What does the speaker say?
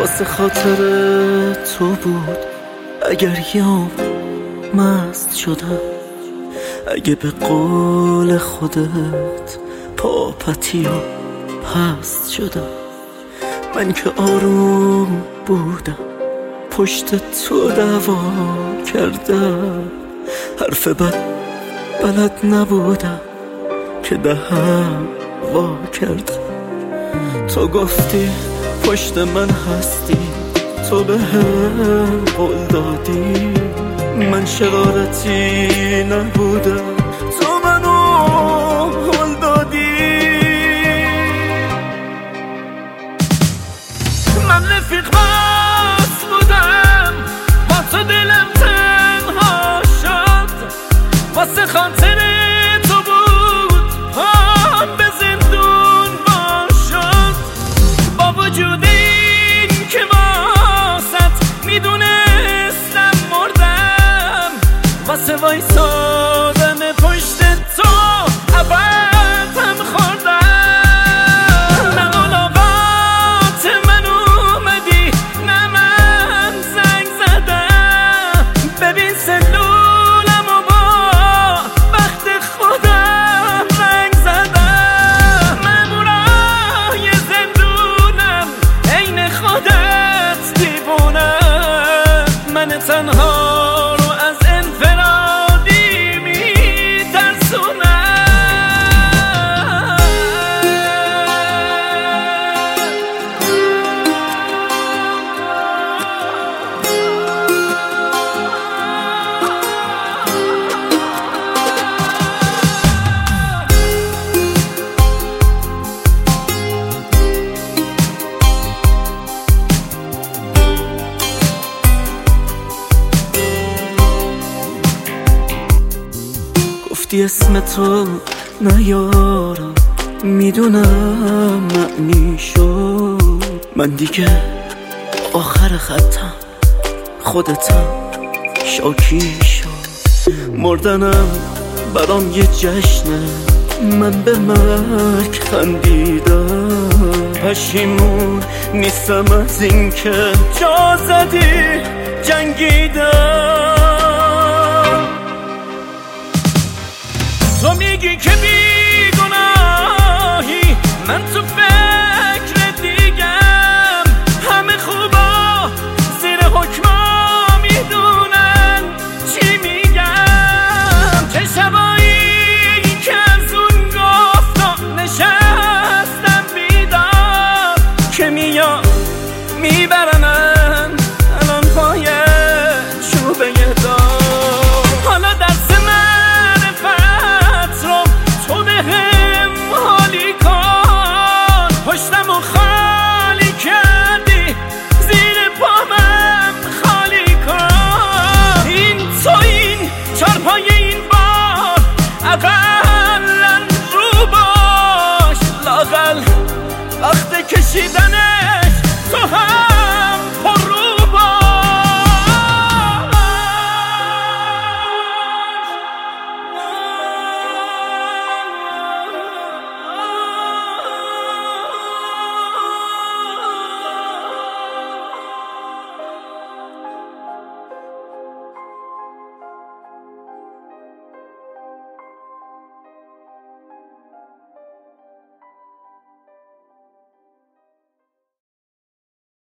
واسه خاطر تو بود. اگر یام مست شدم، اگه به قول خودت پاپتی و پست شدم، من که آروم بودم پشت تو دعوا کردم، حرف بلد نبودم که دهم وا کردم. تو گفتی پشت من هستی، تو به هم قول دادی، من شرارتی نبودم، تو منو قول دادی. من رفیق بس بودم، با تو دلم تنها شد، واسه خاطر تو بود پام به زندون وا شد. با وجود این که واسط میدونستم مردم، واسه وایسادن پشت تو ابدم خوردم. نه ملاقات من اومدی، نه من زنگ زدم، ببین سلولم و با بخت خودم رنگ زدم. مامورای زندونم عین خودت دیوونم، من تنها رو از انفرادی میترسونم. گفتی اسم تو نیارم، میدونم معنی شد، من دیگه آخر خطم، خودتم شاکی شد. مردنم برام یه جشنه، من به مرگ خندیدم، پشیمون نیستم از این که جا زدی جنگیدم. تو میگی که بیگناهی، من تو فکر دیگم، همه خوبا زیر حکما میدونن چی میگم. چه شبایی که از اون گفتا نشستم بیدار، که میاد میبر